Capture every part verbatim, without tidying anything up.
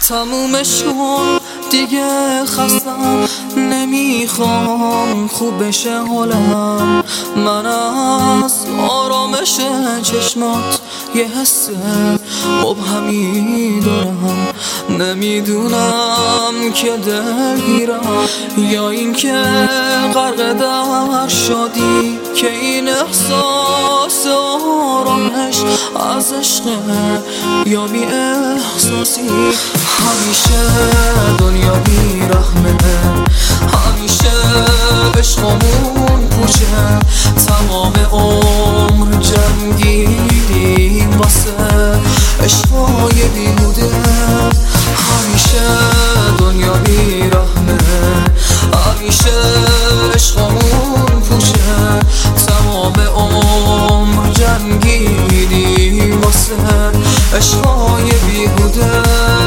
تمومش کن دیگه، خستم نمیخوام خوب بشه حالم. من از آرامش چشمات یه حس مبهمی دارم. نمیدونم که دلگیرم یا این که غرق در شادی، که این احساس آرامش از عشق یا بی احساسی. همیشه دنیا بی رحمه، همیشه عشقمون پوچه، تمام عمر جنگیدیم واسه عشقای بیهوده. همیشه دنیا بی رحمه، همیشه عشقمون پوچه، تمام عمر جنگیدیم واسه عشقای بیهوده.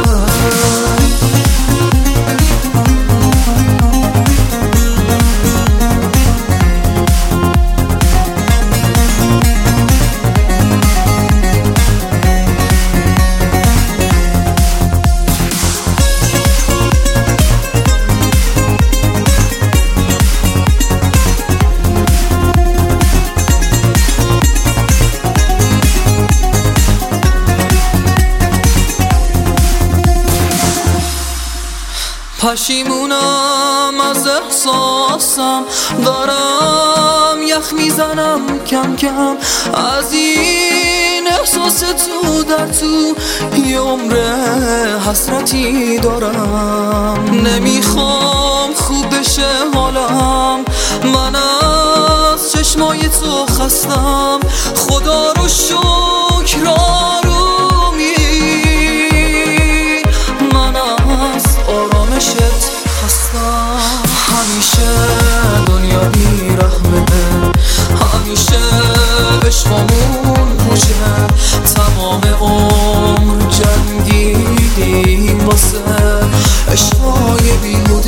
پشیمونم از احساسم، دارم یخ میزنم کم کم از این احساس تو در تو. یه عمر حسرتی دارم، نمیخوام خوب بشه حالم. من از چشمای تو خستم، خدا رو شکر آرومی. من از آرامشت خستم. همیشه دنیا بی رحمه، همیشه عشقمون پوچه، تمام عمر جنگیدیم واسه عشقای بیهوده.